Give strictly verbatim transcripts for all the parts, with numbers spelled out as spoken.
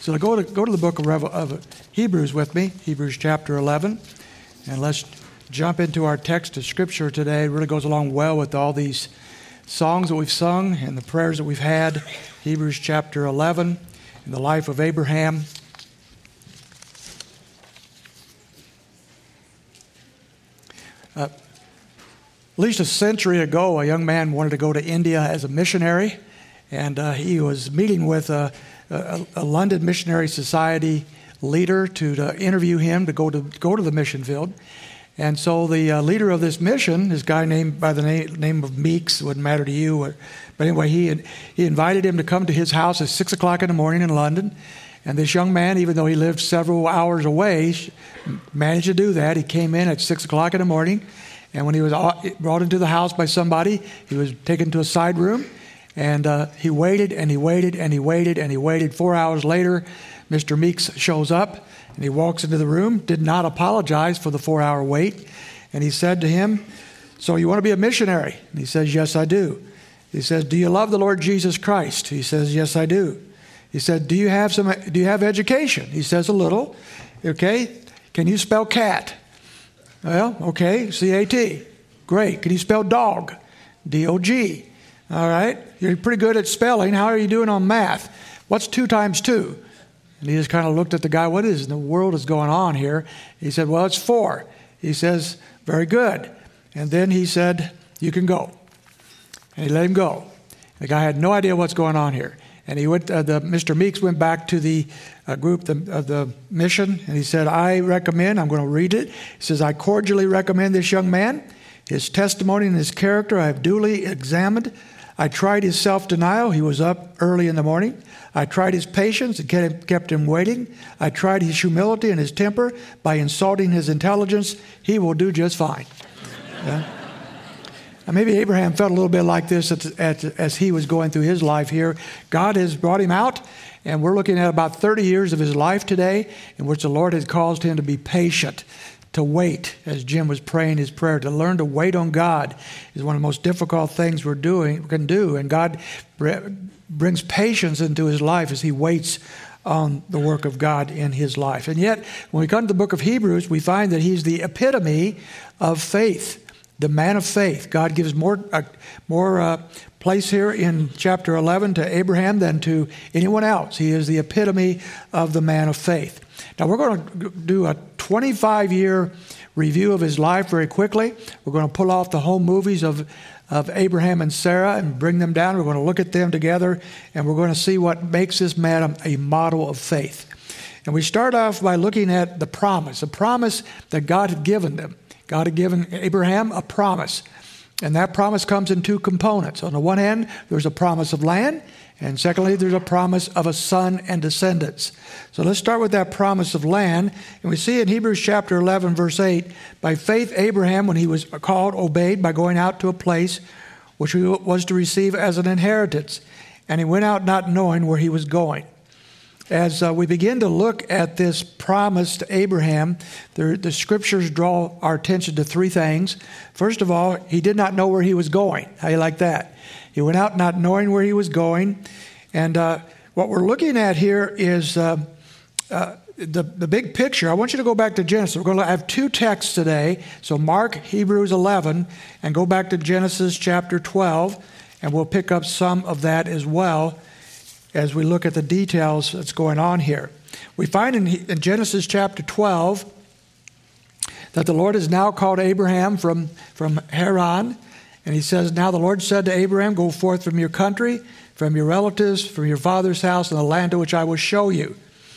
So go to go to the book of, Revel, of Hebrews with me, Hebrews chapter eleven, and let's jump into our text of Scripture today. It really goes along well with all these songs that we've sung and the prayers that we've had. Hebrews chapter eleven, in the life of Abraham. Uh, at least a century ago, a young man wanted to go to India as a missionary, and uh, he was meeting with a, a, a London Missionary Society leader to, to interview him to go to go to the mission field. And so the uh, leader of this mission, this guy named by the name, name of Meeks, wouldn't matter to you, or, but anyway, he he invited him to come to his house at six o'clock in the morning in London. And this young man, even though he lived several hours away, managed to do that. He came in at six o'clock in the morning, and when he was brought into the house by somebody, he was taken to a side room, and uh, he waited and he waited and he waited and he waited. Four hours later, Mister Meeks shows up, and he walks into the room, did not apologize for the four-hour wait, and he said to him, "So you want to be a missionary?" And he says, "Yes, I do." He says, "Do you love the Lord Jesus Christ?" He says, "Yes, I do." He said, "Do you have some? Do you have education?" He says, "A little." "Okay. Can you spell cat?" "Well, okay, C A T. Great. Can you spell dog?" D O G. "All right. You're pretty good at spelling. How are you doing on math? What's two times two?" And he just kind of looked at the guy. "What is in the world is going on here?" He said, "Well, it's four." He says, "Very good." And then he said, "You can go." And he let him go. The guy had no idea what's going on here. And he went. Uh, the Mister Meeks went back to the uh, group of the, uh, the mission, and he said, "I recommend." I'm going to read it. He says, "I cordially recommend this young man. His testimony and his character I have duly examined. I tried his self-denial. He was up early in the morning. I tried his patience and kept him waiting. I tried his humility and his temper. By insulting his intelligence, he will do just fine." Yeah. And maybe Abraham felt a little bit like this at, at, as he was going through his life here. God has brought him out, and we're looking at about thirty years of his life today in which the Lord has caused him to be patient, to wait, as Jim was praying his prayer. To learn to wait on God is one of the most difficult things we're doing, we can do, and God brings patience into his life as he waits on the work of God in his life. And yet, when we come to the book of Hebrews, we find that he's the epitome of faith. The man of faith. God gives more uh, more uh, place here in chapter eleven to Abraham than to anyone else. He is the epitome of the man of faith. Now we're going to do a twenty-five year review of his life very quickly. We're going to pull off the home movies of, of Abraham and Sarah and bring them down. We're going to look at them together, and we're going to see what makes this man a model of faith. And we start off by looking at the promise, a promise that God had given them. God had given Abraham a promise, and that promise comes in two components. On the one hand, there's a promise of land, and secondly, there's a promise of a son and descendants. So let's start with that promise of land, and we see in Hebrews chapter eleven, verse eight, by faith Abraham, when he was called, obeyed by going out to a place which he was to receive as an inheritance, and he went out not knowing where he was going. As uh, we begin to look at this promise to Abraham, the, the scriptures draw our attention to three things. First of all, he did not know where he was going. How do you like that? He went out not knowing where he was going. And uh, what we're looking at here is uh, uh, the, the big picture. I want you to go back to Genesis. We're going to have two texts today. So mark Hebrews eleven and go back to Genesis chapter twelve, and we'll pick up some of that as well as we look at the details that's going on here. We find in, in Genesis chapter twelve that the Lord has now called Abraham from, from Haran, and he says, "Now the Lord said to Abraham, go forth from your country, from your relatives, from your father's house, and the land to which I will show you."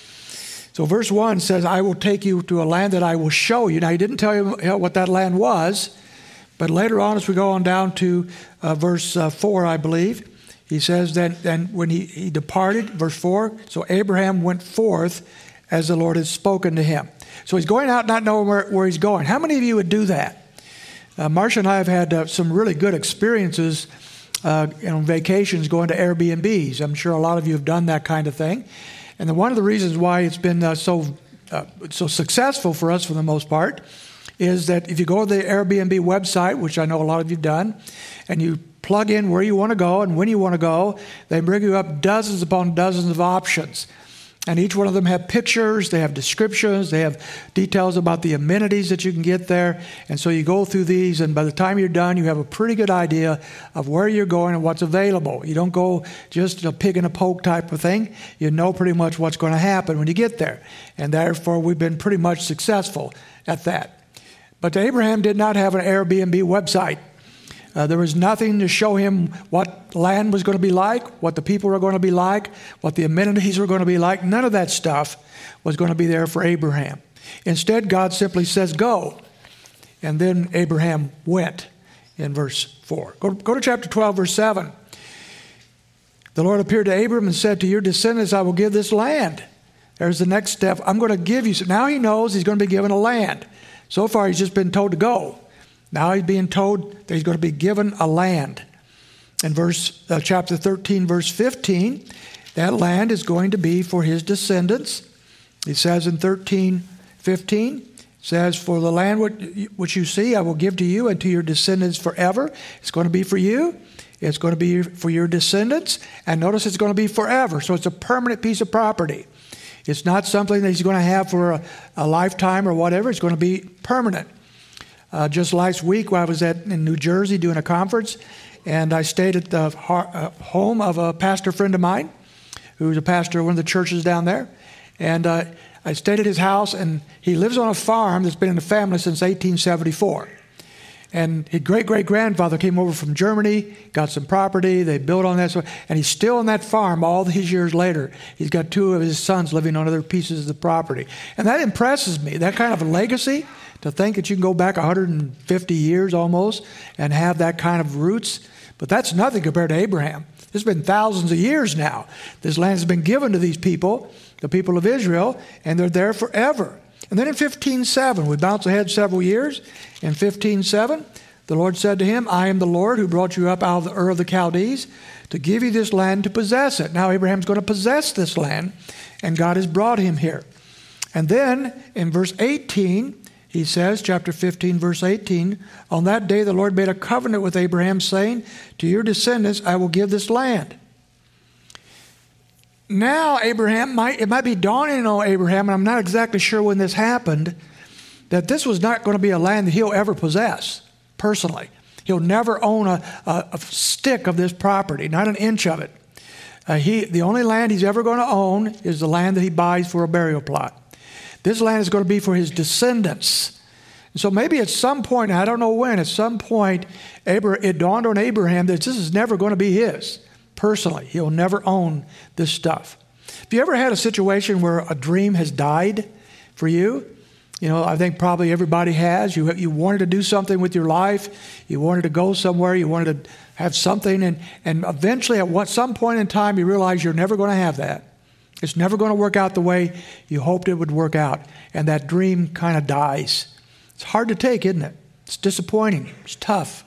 So verse one says, "I will take you to a land that I will show you." Now he didn't tell you what that land was, but later on as we go on down to uh, verse uh, four, I believe, he says that then when he, he departed, verse four, so Abraham went forth as the Lord had spoken to him. So he's going out not knowing where, where he's going. How many of you would do that? Uh, Marcia and I have had uh, some really good experiences uh, on vacations going to Airbnbs. I'm sure a lot of you have done that kind of thing. And the, one of the reasons why it's been uh, so uh, so successful for us for the most part is that if you go to the Airbnb website, which I know a lot of you have done, and you plug in where you want to go and when you want to go, they bring you up dozens upon dozens of options. And each one of them have pictures, they have descriptions, they have details about the amenities that you can get there. And so you go through these, and by the time you're done, you have a pretty good idea of where you're going and what's available. You don't go just a pig in a poke type of thing. You know pretty much what's going to happen when you get there. And therefore, we've been pretty much successful at that. But Abraham did not have an Airbnb website. Uh, there was nothing to show him what land was going to be like, what the people were going to be like, what the amenities were going to be like. None of that stuff was going to be there for Abraham. Instead, God simply says, go. And then Abraham went in verse four. Go, go to chapter twelve, verse seven. The Lord appeared to Abram and said, to your descendants I will give this land. There's the next step. I'm going to give you. So now he knows he's going to be given a land. So far, he's just been told to go. Now he's being told that he's going to be given a land. In verse uh, chapter thirteen, verse fifteen, that land is going to be for his descendants. He says in thirteen fifteen, says, for the land which you see I will give to you and to your descendants forever. It's going to be for you. It's going to be for your descendants. And notice it's going to be forever. So it's a permanent piece of property. It's not something that he's going to have for a, a lifetime or whatever. It's going to be permanent. Uh, just last week, when I was at in New Jersey doing a conference, and I stayed at the har- uh, home of a pastor friend of mine, who's a pastor of one of the churches down there. And uh, I stayed at his house, and he lives on a farm that's been in the family since eighteen seventy-four. And his great-great-grandfather came over from Germany, got some property, they built on that, so, and he's still on that farm all his years later. He's got two of his sons living on other pieces of the property. And that impresses me, that kind of a legacy. To think that you can go back one hundred fifty years almost and have that kind of roots. But that's nothing compared to Abraham. It's been thousands of years now. This land has been given to these people, the people of Israel, and they're there forever. And then in fifteen seven, we bounce ahead several years. In fifteen seven, the Lord said to him, I am the Lord who brought you up out of the Ur of the Chaldees to give you this land to possess it. Now Abraham's going to possess this land, and God has brought him here. And then in verse eighteen, he says, chapter fifteen, verse eighteen, on that day the Lord made a covenant with Abraham, saying, to your descendants I will give this land. Now, Abraham, might, it might be dawning on Abraham, and I'm not exactly sure when this happened, that this was not going to be a land that he'll ever possess, personally. He'll never own a, a, a stick of this property, not an inch of it. Uh, he, the only land he's ever going to own is the land that he buys for a burial plot. This land is going to be for his descendants. So maybe at some point, I don't know when, at some point, it dawned on Abraham that this is never going to be his, personally. He'll never own this stuff. Have you ever had a situation where a dream has died for you? You know, I think probably everybody has. You, you wanted to do something with your life. You wanted to go somewhere. You wanted to have something. And, and eventually, at what, some point in time, you realize you're never going to have that. It's never going to work out the way you hoped it would work out. And that dream kind of dies. It's hard to take, isn't it? It's disappointing. It's tough.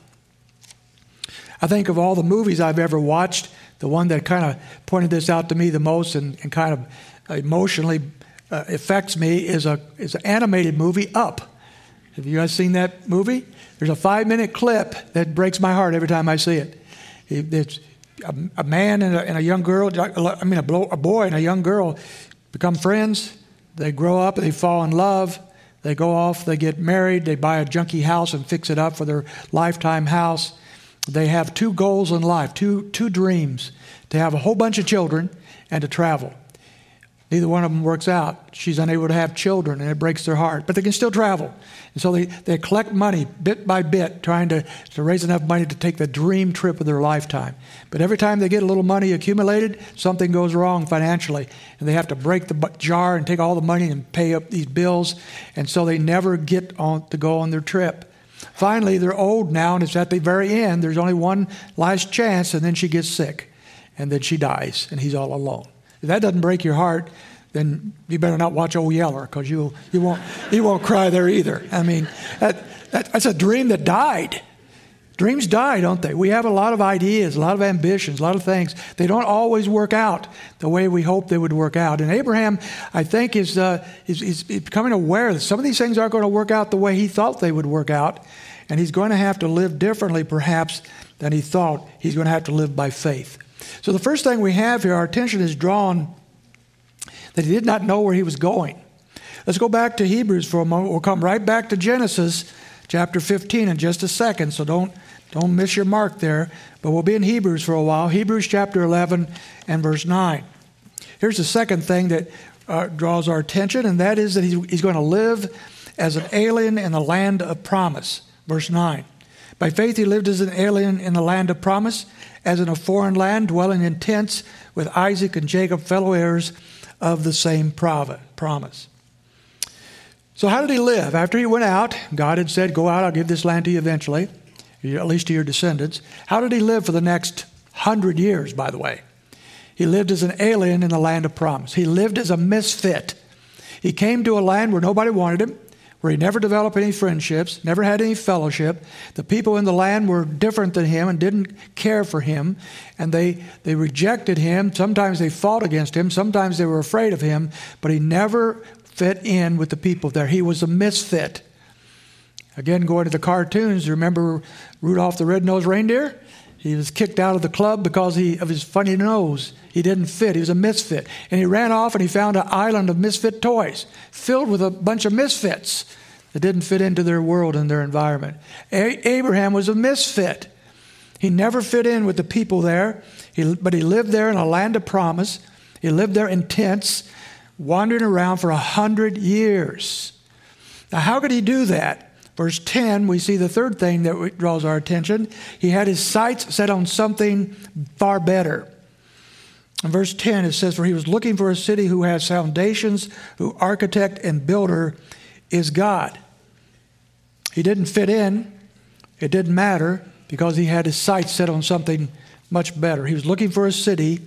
I think of all the movies I've ever watched, the one that kind of pointed this out to me the most and, and kind of emotionally uh, affects me is a is an animated movie, Up. Have you guys seen that movie? There's a five-minute clip that breaks my heart every time I see it. it it's a, a man and a, and a young girl, I mean a, blo- a boy and a young girl become friends. They grow up, they fall in love. They go off, they get married, they buy a junky house and fix it up for their lifetime house. They have two goals in life, two two dreams, to have a whole bunch of children and to travel. Neither one of them works out. She's unable to have children, and it breaks their heart. But they can still travel. And so they, they collect money bit by bit, trying to, to raise enough money to take the dream trip of their lifetime. But every time they get a little money accumulated, something goes wrong financially. And they have to break the jar and take all the money and pay up these bills. And so they never get on to go on their trip. Finally, they're old now, and it's at the very end. There's only one last chance, and then she gets sick. And then she dies, and he's all alone. If that doesn't break your heart, then you better not watch Old Yeller, because you you won't you won't cry there either. I mean, that, that that's a dream that died. Dreams die, don't they? We have a lot of ideas, a lot of ambitions, a lot of things. They don't always work out the way we hope they would work out. And Abraham, I think, is uh, is, is becoming aware that some of these things aren't going to work out the way he thought they would work out, and he's going to have to live differently, perhaps, than he thought. He's going to have to live by faith. So the first thing we have here, our attention is drawn that he did not know where he was going. Let's go back to Hebrews for a moment. We'll come right back to Genesis chapter fifteen in just a second, so don't, don't miss your mark there. But we'll be in Hebrews for a while. Hebrews chapter eleven and verse nine. Here's the second thing that uh, draws our attention, and that is that he's, he's going to live as an alien in the land of promise. Verse nine. By faith he lived as an alien in the land of promise, as in a foreign land, dwelling in tents with Isaac and Jacob, fellow heirs of the same promise. So how did he live? After he went out, God had said, go out, I'll give this land to you eventually, at least to your descendants. How did he live for the next hundred years, by the way? He lived as an alien in the land of promise. He lived as a misfit. He came to a land where nobody wanted him, where he never developed any friendships, never had any fellowship. The people in the land were different than him and didn't care for him, and they, they rejected him. Sometimes they fought against him. Sometimes they were afraid of him, but he never fit in with the people there. He was a misfit. Again, going to the cartoons, remember Rudolph the Red-Nosed Reindeer? He was kicked out of the club because he, of his funny nose. He didn't fit. He was a misfit. And he ran off and he found an island of misfit toys filled with a bunch of misfits that didn't fit into their world and their environment. A- Abraham was a misfit. He never fit in with the people there, he, but he lived there in a land of promise. He lived there in tents, wandering around for a hundred years. Now, how could he do that? Verse ten, we see the third thing that draws our attention. He had his sights set on something far better. In verse ten, it says, for he was looking for a city who has foundations, whose architect and builder is God. He didn't fit in. It didn't matter because he had his sights set on something much better. He was looking for a city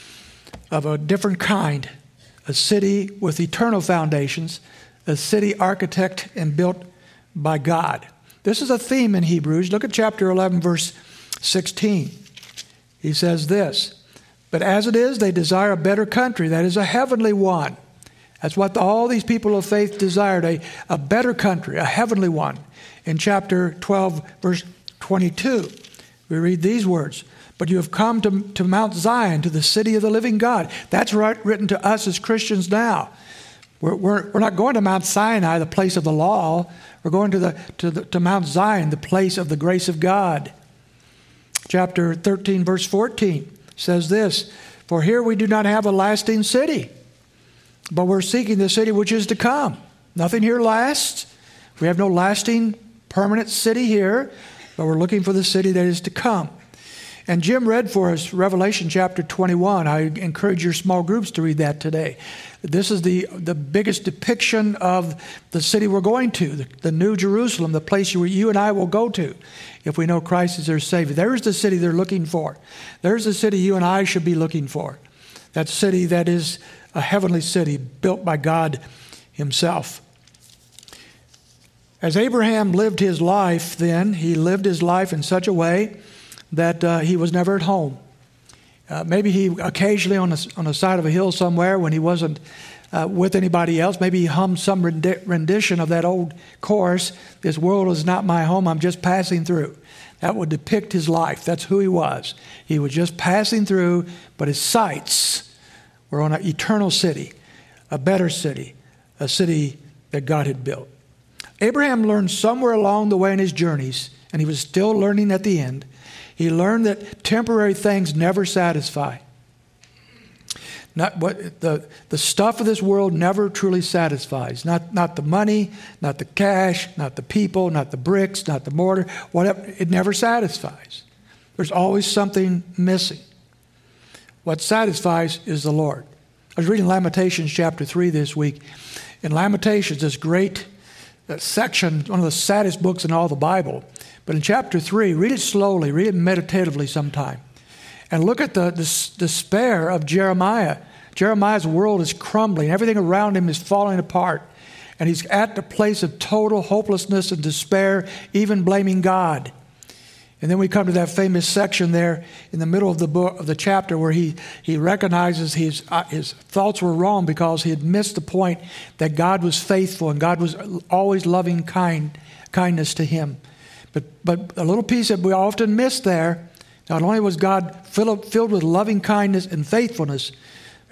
of a different kind, a city with eternal foundations, a city architect and built by God. This is a theme in Hebrews. Look at chapter eleven, verse sixteen. He says this, but as it is, they desire a better country, that is a heavenly one. That's what the, all these people of faith desired, a, a better country, a heavenly one. In chapter twelve, verse twenty-two, we read these words, but you have come to, to Mount Zion, to the city of the living God. That's right, written to us as Christians now. We're, we're, we're not going to Mount Sinai, the place of the law. We're going to, the, to, the, to Mount Zion, the place of the grace of God. Chapter thirteen, verse fourteen says this, for here we do not have a lasting city, but we're seeking the city which is to come. Nothing here lasts. We have no lasting, permanent city here, but we're looking for the city that is to come. And Jim read for us Revelation chapter twenty-one. I encourage your small groups to read that today. This is the, the biggest depiction of the city we're going to, the, the New Jerusalem, the place where you and I will go to if we know Christ is our Savior. There's the city they're looking for. There's the city you and I should be looking for. That city that is a heavenly city built by God himself. As Abraham lived his life then, he lived his life in such a way that uh, he was never at home. Uh, maybe he occasionally on the, on the side of a hill somewhere when he wasn't uh, with anybody else, maybe he hummed some rendi- rendition of that old chorus, this world is not my home, I'm just passing through. That would depict his life. That's who he was. He was just passing through, but his sights were on an eternal city, a better city, a city that God had built. Abraham learned somewhere along the way in his journeys, and he was still learning at the end, he learned that temporary things never satisfy. Not what the, the stuff of this world never truly satisfies. Not, not the money, not the cash, not the people, not the bricks, not the mortar, whatever. It never satisfies. There's always something missing. What satisfies is the Lord. I was reading Lamentations chapter three this week. In Lamentations, this great section, one of the saddest books in all the Bible. But in chapter three, read it slowly, read it meditatively sometime. And look at the, the despair of Jeremiah. Jeremiah's world is crumbling. Everything around him is falling apart. And he's at the place of total hopelessness and despair, even blaming God. And then we come to that famous section there in the middle of the book of the chapter where he, he recognizes his, uh, his thoughts were wrong because he had missed the point that God was faithful and God was always loving kind, kindness to him. But, but a little piece that we often miss there, not only was God filled, filled with loving kindness and faithfulness,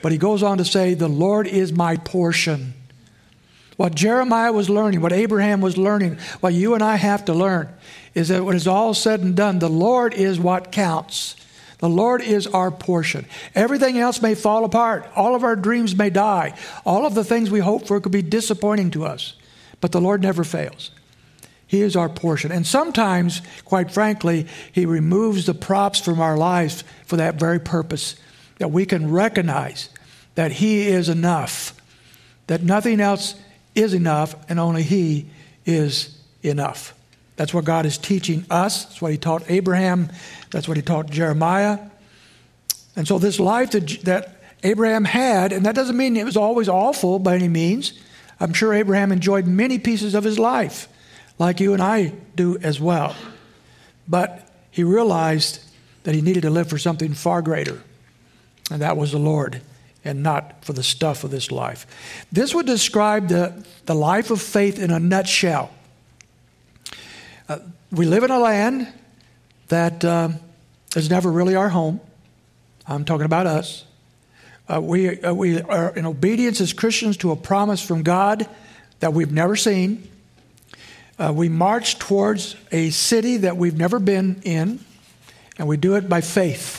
But he goes on to say, the Lord is my portion. What Jeremiah was learning, what Abraham was learning, what you and I have to learn, is that when it's all said and done, the Lord is what counts. The Lord is our portion. Everything else may fall apart. All of our dreams may die. All of the things we hope for could be disappointing to us. But the Lord never fails. He is our portion. And sometimes, quite frankly, he removes the props from our lives for that very purpose, that we can recognize that he is enough, that nothing else is enough, and only he is enough. That's what God is teaching us. That's what he taught Abraham. That's what he taught Jeremiah. And so this life that, that Abraham had, and that doesn't mean it was always awful by any means. I'm sure Abraham enjoyed many pieces of his life, like you and I do as well. But he realized that he needed to live for something far greater, and that was the Lord, and not for the stuff of this life. This would describe the, the life of faith in a nutshell. Uh, we live in a land that uh, is never really our home. I'm talking about us. Uh, we, uh, we are in obedience as Christians to a promise from God that we've never seen. Uh, we march towards a city that we've never been in, and we do it by faith.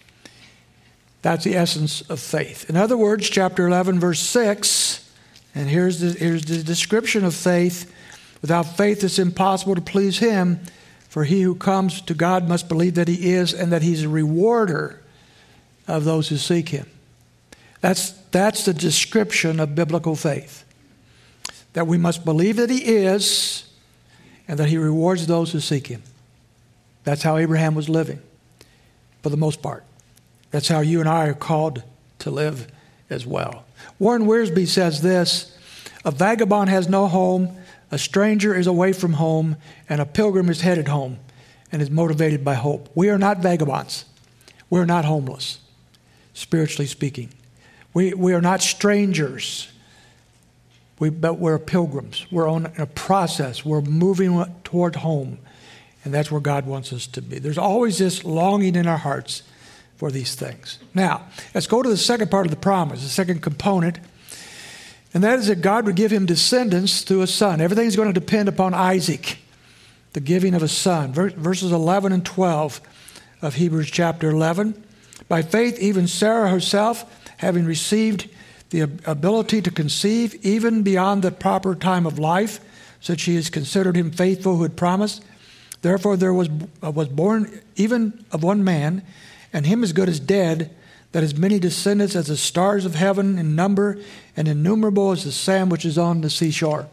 That's the essence of faith. In other words, chapter eleven, verse six, and here's the, here's the description of faith. Without faith, it's impossible to please him, for he who comes to God must believe that he is, and that he's a rewarder of those who seek him. That's, that's the description of biblical faith. That we must believe that he is, and that he rewards those who seek him. That's how Abraham was living, for the most part. That's how you and I are called to live as well. Warren Wiersbe says this: a vagabond has no home, a stranger is away from home, and a pilgrim is headed home and is motivated by hope. We are not vagabonds. We're not homeless, spiritually speaking. We, we are not strangers, we, but we're pilgrims. We're on a process. We're moving toward home, and that's where God wants us to be. There's always this longing in our hearts for these things. Now, let's go to the second part of the promise, the second component, and that is that God would give him descendants through a son. Everything's going to depend upon Isaac, the giving of a son. Verses eleven and twelve of Hebrews chapter eleven. By faith, even Sarah herself, having received the ability to conceive even beyond the proper time of life, since she has considered him faithful who had promised, therefore there was, was born even of one man, and him as good as dead, that as many descendants as the stars of heaven in number, and innumerable as the sand which is on the seashore.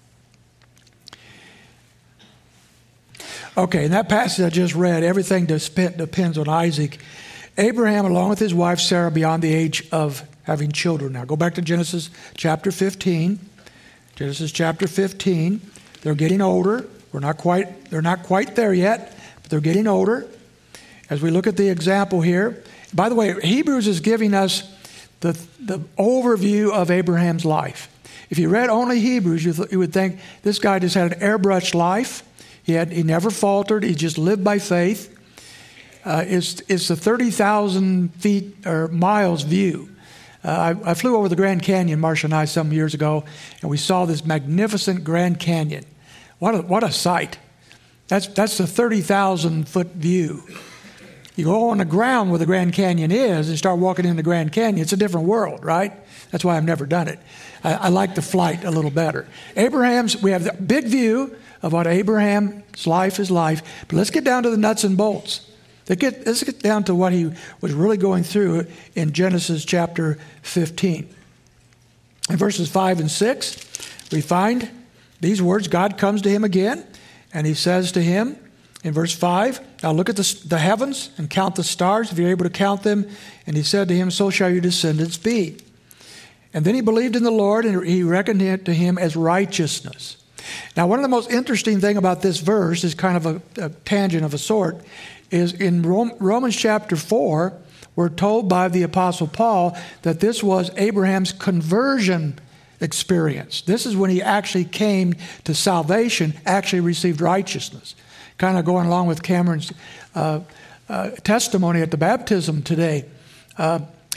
Okay, in that passage I just read, everything depends on Isaac. Abraham, along with his wife Sarah, beyond the age of having children. Now go back to Genesis chapter fifteen. Genesis chapter fifteen. They're getting older. We're not quite, they're not quite there yet, but they're getting older. As we look at the example here, by the way, Hebrews is giving us the, the overview of Abraham's life. If you read only Hebrews, you, th- you would think this guy just had an airbrushed life. He had he never faltered. He just lived by faith. Uh, it's, it's the thirty thousand feet or miles view. Uh, I, I flew over the Grand Canyon, Marcia and I, some years ago, and we saw this magnificent Grand Canyon. What a, what a sight. That's, that's the thirty thousand foot view. You go on the ground where the Grand Canyon is and start walking in the Grand Canyon, it's a different world, right? That's why I've never done it. I, I like the flight a little better. Abraham's, we have the big view of what Abraham's life is like, but let's get down to the nuts and bolts. Let's get, let's get down to what he was really going through in Genesis chapter fifteen. In verses five and six, we find these words. God comes to him again, and he says to him, in verse five, now look at the, the heavens and count the stars, if you're able to count them. And he said to him, so shall your descendants be. And then he believed in the Lord, and he reckoned it to him as righteousness. Now, one of the most interesting thing about this verse is kind of a, a tangent of a sort, is in Rome, Romans chapter four, we're told by the Apostle Paul that this was Abraham's conversion experience. This is when he actually came to salvation, actually received righteousness. Kind of going along with Cameron's uh, uh, testimony at the baptism today. Uh,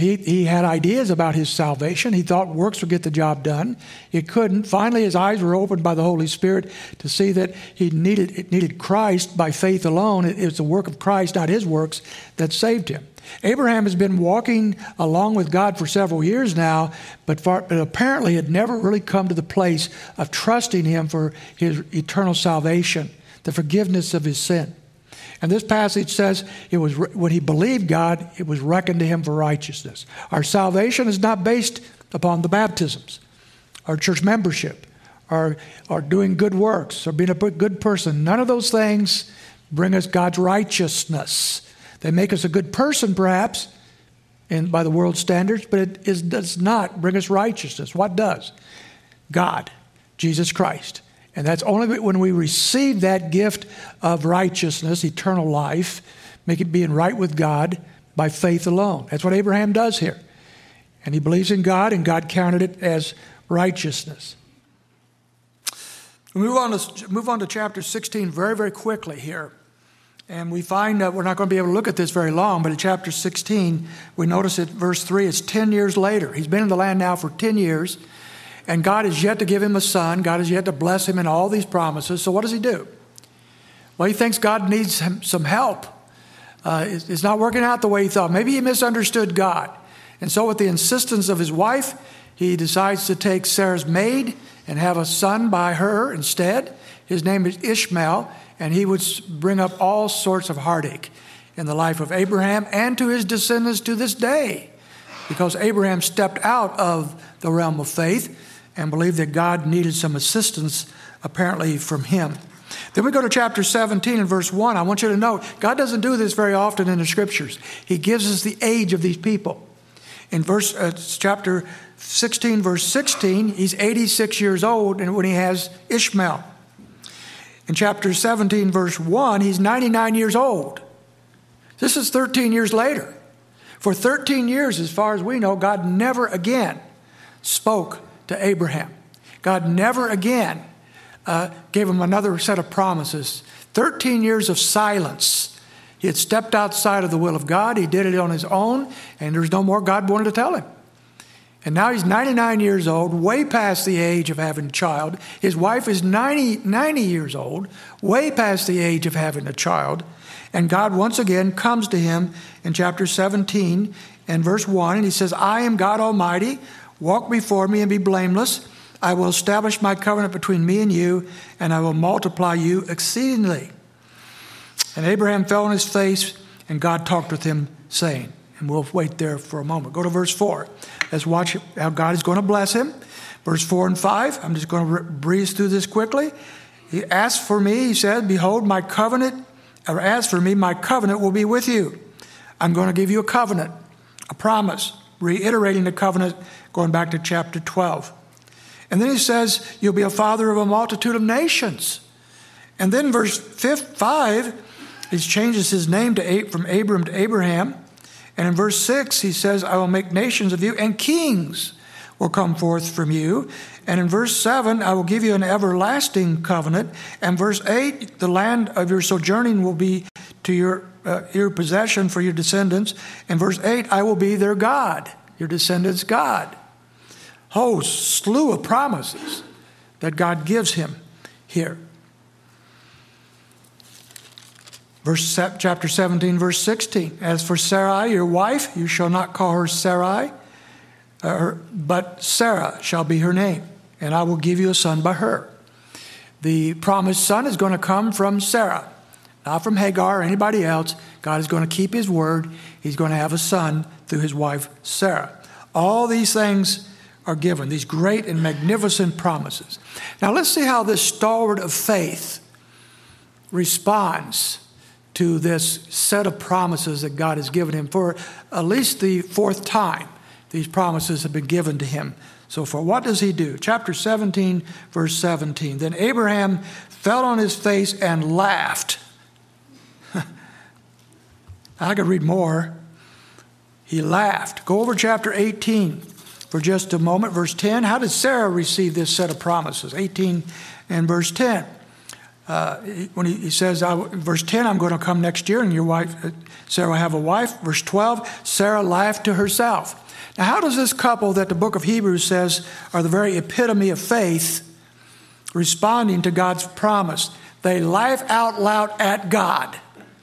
He, he had ideas about his salvation. He thought works would get the job done. It couldn't. Finally, his eyes were opened by the Holy Spirit to see that he needed, it needed Christ by faith alone. It, it was the work of Christ, not his works, that saved him. Abraham has been walking along with God for several years now, but, far, but apparently had never really come to the place of trusting him for his eternal salvation, the forgiveness of his sin. And this passage says it was when he believed God, it was reckoned to him for righteousness. Our salvation is not based upon the baptisms, our church membership, our, our doing good works, or being a good person. None of those things bring us God's righteousness. They make us a good person, perhaps, in, by the world's standards, but it is, does not bring us righteousness. What does? God, Jesus Christ. And that's only when we receive that gift of righteousness, eternal life, make it being right with God by faith alone. That's what Abraham does here. And he believes in God, and God counted it as righteousness. We move on to, move on to chapter sixteen very, very quickly here. And we find that we're not going to be able to look at this very long, but in chapter sixteen, we notice at verse three, it's ten years later. He's been in the land now for ten years. And God is yet to give him a son. God is yet to bless him in all these promises. So what does he do? Well, he thinks God needs him some help. Uh, it's, it's not working out the way he thought. Maybe he misunderstood God. And so with the insistence of his wife, he decides to take Sarah's maid and have a son by her instead. His name is Ishmael, and he would bring up all sorts of heartache in the life of Abraham and to his descendants to this day, because Abraham stepped out of the realm of faith and believed that God needed some assistance, apparently, from him. Then we go to chapter seventeen and verse one. I want you to note, God doesn't do this very often in the scriptures. He gives us the age of these people. In verse uh, chapter sixteen, verse sixteen, he's eighty-six years old and when he has Ishmael. In chapter seventeen, verse one, he's ninety-nine years old. This is thirteen years later. For thirteen years, as far as we know, God never again spoke to Abraham. God never again uh, gave him another set of promises. thirteen years of silence. He had stepped outside of the will of God. He did it on his own, and there's no more God wanted to tell him. And now he's ninety-nine years old, way past the age of having a child. His wife is ninety, ninety years old, way past the age of having a child. And God once again comes to him in chapter seventeen and verse one, and he says, I am God Almighty. Walk before me and be blameless. I will establish my covenant between me and you, and I will multiply you exceedingly. And Abraham fell on his face, and God talked with him, saying, and we'll wait there for a moment. Go to verse four. Let's watch how God is going to bless him. Verse four and five. I'm just going to breeze through this quickly. He asked for me, he said, behold, my covenant, or as for me, my covenant will be with you. I'm going to give you a covenant, a promise, reiterating the covenant going back to chapter twelve. And then he says, you'll be a father of a multitude of nations. And then verse five, he changes his name to from Abram to Abraham. And in verse six, he says, I will make nations of you, and kings will come forth from you. And in verse seven, I will give you an everlasting covenant. And verse eight, the land of your sojourning will be to your, uh, your possession for your descendants. And verse eight, I will be their God, your descendants' God. Oh, slew of promises that God gives him here. Verse chapter seventeen, verse sixteen. As for Sarai, your wife, you shall not call her Sarai, uh, but Sarah shall be her name, and I will give you a son by her. The promised son is going to come from Sarah, not from Hagar or anybody else. God is going to keep his word. He's going to have a son through his wife Sarah. All these things are given, these great and magnificent promises. Now let's see how this stalwart of faith responds to this set of promises that God has given him. For at least the fourth time, these promises have been given to him so far. What does he do? Chapter seventeen, verse seventeen. Then Abraham fell on his face and laughed. I could read more. He laughed. Go over chapter eighteen for just a moment. Verse ten. How did Sarah receive this set of promises? eighteen and verse ten. Uh, he, when he, he says, I, verse ten, I'm going to come next year and your wife, Sarah will have a wife. Verse twelve, Sarah laughed to herself. Now, how does this couple that the book of Hebrews says are the very epitome of faith responding to God's promise? They laugh out loud at God.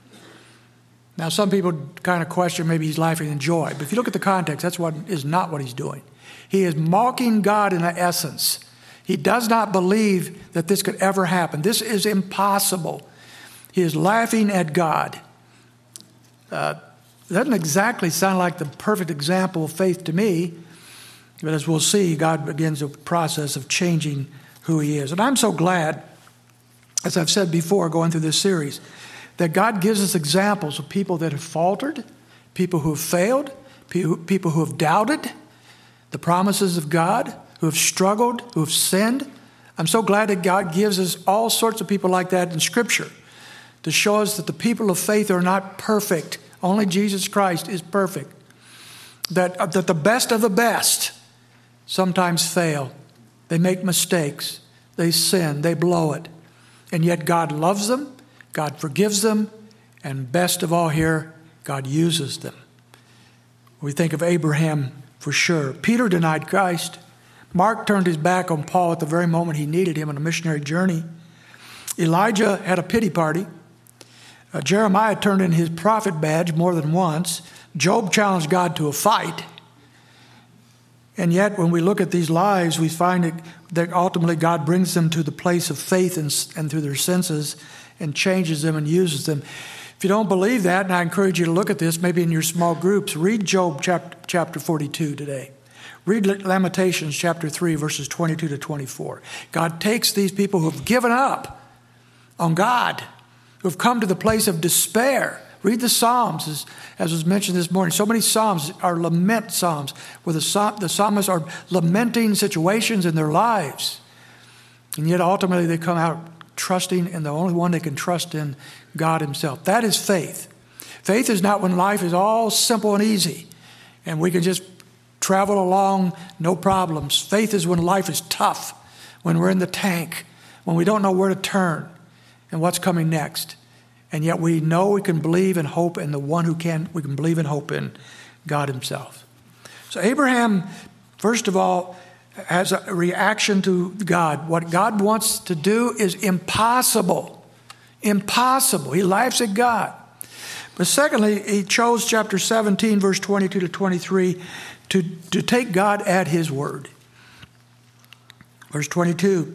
Now, some people kind of question maybe he's laughing in joy. But if you look at the context, that's what is not what he's doing. He is mocking God in essence. He does not believe that this could ever happen. This is impossible. He is laughing at God. Uh, doesn't exactly sound like the perfect example of faith to me. But as we'll see, God begins a process of changing who he is. And I'm so glad, as I've said before, going through this series, that God gives us examples of people that have faltered, people who have failed, people who have doubted the promises of God, who have struggled, who have sinned. I'm so glad that God gives us all sorts of people like that in Scripture to show us that the people of faith are not perfect. Only Jesus Christ is perfect. That, that the best of the best sometimes fail. They make mistakes. They sin. They blow it. And yet God loves them. God forgives them. And best of all here, God uses them. We think of Abraham for sure. Peter denied Christ. Mark turned his back on Paul at the very moment he needed him on a missionary journey. Elijah had a pity party. Uh, Jeremiah turned in his prophet badge more than once. Job challenged God to a fight. And yet, when we look at these lives, we find that, that ultimately God brings them to the place of faith and, and through their senses and changes them and uses them. If you don't believe that, and I encourage you to look at this, maybe in your small groups, read Job chapter, chapter forty-two today. Read Lamentations chapter three, verses twenty-two to twenty-four. God takes these people who have given up on God, who have come to the place of despair. Read the Psalms, as, as was mentioned this morning. So many Psalms are lament Psalms, where the, the psalmists are lamenting situations in their lives. And yet ultimately they come out trusting in the only one they can trust in, God himself. That is faith. Faith is not when life is all simple and easy and we can just travel along, no problems. Faith is when life is tough, when we're in the tank, when we don't know where to turn and what's coming next. And yet we know we can believe and hope in the one who can, we can believe and hope in, God himself. So Abraham, first of all, has a reaction to God. What God wants to do is impossible. Impossible. He laughs at God. But secondly, he chose chapter seventeen, verse twenty-two to twenty-three, to, to take God at his word. Verse twenty-two.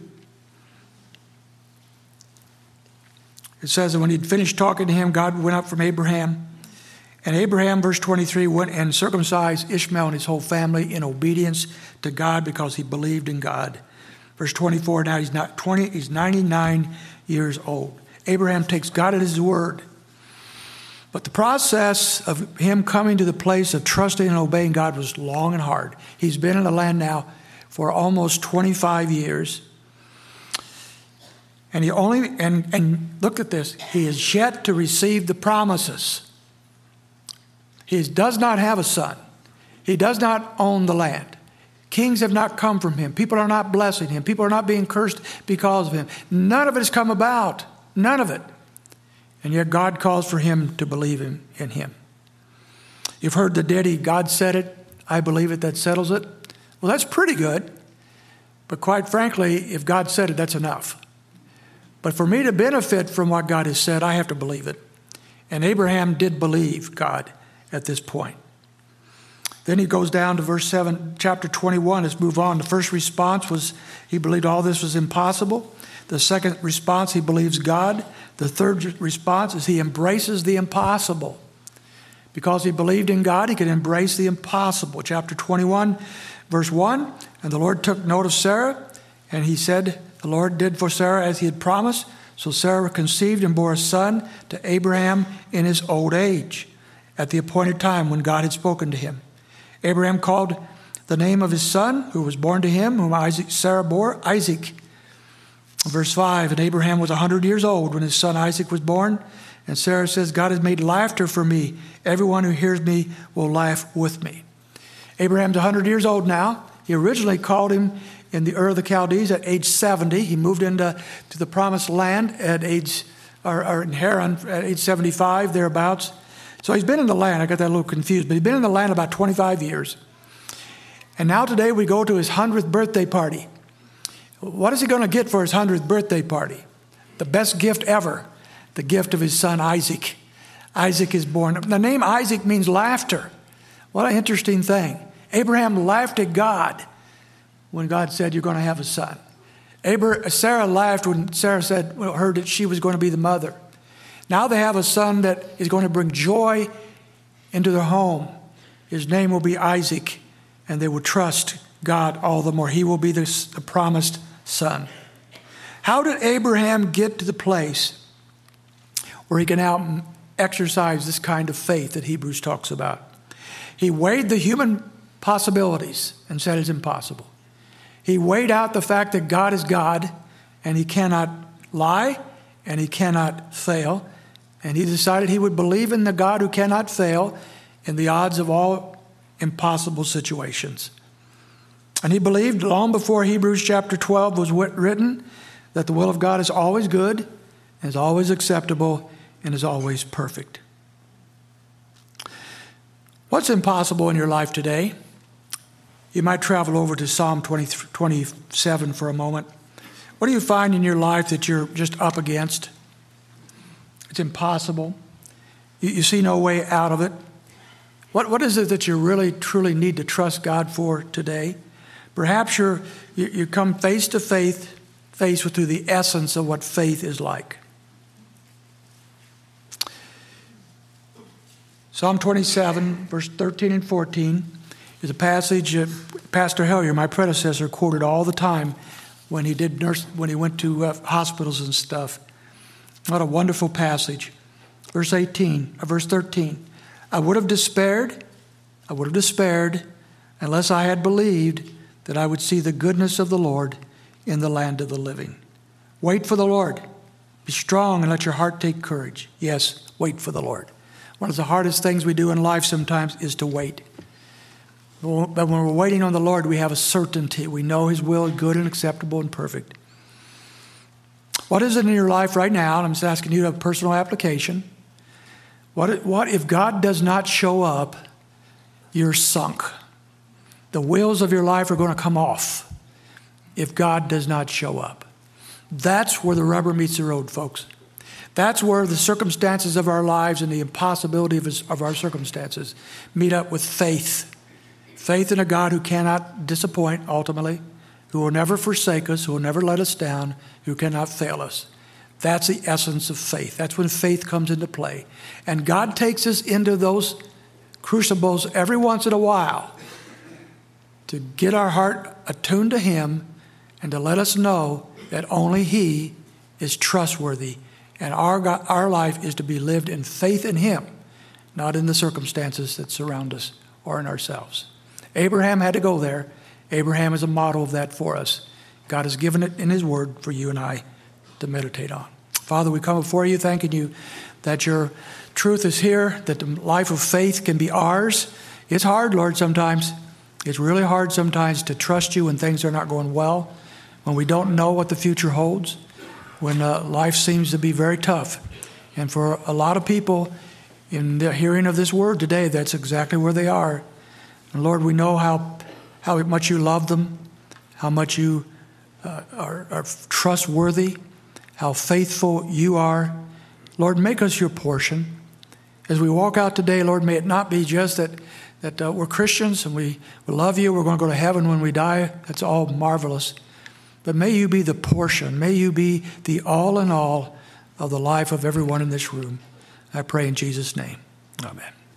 It says that when he'd finished talking to him, God went up from Abraham. And Abraham, verse twenty-three, went and circumcised Ishmael and his whole family in obedience to God because he believed in God. Verse twenty-four, now he's not twenty, he's ninety-nine years old. Abraham takes God at his word. But the process of him coming to the place of trusting and obeying God was long and hard. He's been in the land now for almost twenty-five years. And he only, and, and look at this, he is yet to receive the promises. He does not have a son. He does not own the land. Kings have not come from him. People are not blessing him. People are not being cursed because of him. None of it has come about. None of it. And yet God calls for him to believe in, in him. You've heard the ditty, God said it, I believe it, that settles it. Well, that's pretty good. But quite frankly, if God said it, that's enough. But for me to benefit from what God has said, I have to believe it. And Abraham did believe God at this point. Then he goes down to verse seven, chapter twenty-one. Let's move on. The first response was he believed all this was impossible. The second response, he believes God. The third response is he embraces the impossible. Because he believed in God, he could embrace the impossible. Chapter twenty-one, verse one, and the Lord took note of Sarah, and he said, the Lord did for Sarah as he had promised. So Sarah conceived and bore a son to Abraham in his old age, at the appointed time when God had spoken to him. Abraham called the name of his son, who was born to him, whom Isaac, Sarah bore, Isaac. Verse five, and Abraham was one hundred years old when his son Isaac was born. And Sarah says, God has made laughter for me. Everyone who hears me will laugh with me. Abraham's one hundred years old now. He originally called him in the Ur of the Chaldees at age seventy. He moved into to the Promised Land at age, or, or in Haran at age seventy-five, thereabouts. So he's been in the land. I got that a little confused, but he's been in the land about twenty-five years. And now today we go to his hundredth birthday party. What is he going to get for his hundredth birthday party? The best gift ever, the gift of his son Isaac. Isaac is born. The name Isaac means laughter. What an interesting thing. Abraham laughed at God when God said, you're going to have a son. Abraham, Sarah laughed when Sarah said, well, heard that she was going to be the mother. Now they have a son that is going to bring joy into their home. His name will be Isaac, and they will trust God all the more. He will be the, the promised son. How did Abraham get to the place where he can out exercise this kind of faith that Hebrews talks about? He weighed the human possibilities and said it's impossible. He weighed out the fact that God is God and he cannot lie and he cannot fail. And he decided he would believe in the God who cannot fail in the odds of all impossible situations. And he believed long before Hebrews chapter twelve was written that the will of God is always good, is always acceptable, and is always perfect. What's impossible in your life today? You might travel over to Psalm twenty, twenty-seven for a moment. What do you find in your life that you're just up against? It's impossible. You, you see no way out of it. What, what is it that you really, truly need to trust God for today? Perhaps you're, you, you come face to face, face with through the essence of what faith is like. Psalm twenty-seven, verse thirteen and fourteen is a passage that Pastor Hellier, my predecessor, quoted all the time when he did nurse, when he went to uh, hospitals and stuff. What a wonderful passage. Verse eighteen, uh, verse thirteen. I would have despaired, I would have despaired unless I had believed that I would see the goodness of the Lord in the land of the living. Wait for the Lord. Be strong and let your heart take courage. Yes, wait for the Lord. One of the hardest things we do in life sometimes is to wait. But when we're waiting on the Lord, we have a certainty. We know his will is good and acceptable and perfect. What is it in your life right now? And I'm just asking you to have personal application. What, what if God does not show up, you're sunk. The wheels of your life are going to come off if God does not show up. That's where the rubber meets the road, folks. That's where the circumstances of our lives and the impossibility of, his, of our circumstances meet up with faith. Faith in a God who cannot disappoint ultimately, who will never forsake us, who will never let us down, who cannot fail us. That's the essence of faith. That's when faith comes into play. And God takes us into those crucibles every once in a while to get our heart attuned to him and to let us know that only he is trustworthy. And our, God, our life is to be lived in faith in him, not in the circumstances that surround us or in ourselves. Abraham had to go there. Abraham is a model of that for us. God has given it in his word for you and I to meditate on. Father, we come before you thanking you that your truth is here, that the life of faith can be ours. It's hard, Lord, sometimes. It's really hard sometimes to trust you when things are not going well, when we don't know what the future holds, when uh, life seems to be very tough. And for a lot of people in the hearing of this word today, that's exactly where they are. And Lord, we know how how much you love them, how much you uh, are, are trustworthy, how faithful you are. Lord, make us your portion. As we walk out today, Lord, may it not be just that, that uh, we're Christians and we, we love you, we're going to go to heaven when we die. That's all marvelous. But may you be the portion. May you be the all in all of the life of everyone in this room. I pray in Jesus' name. Amen.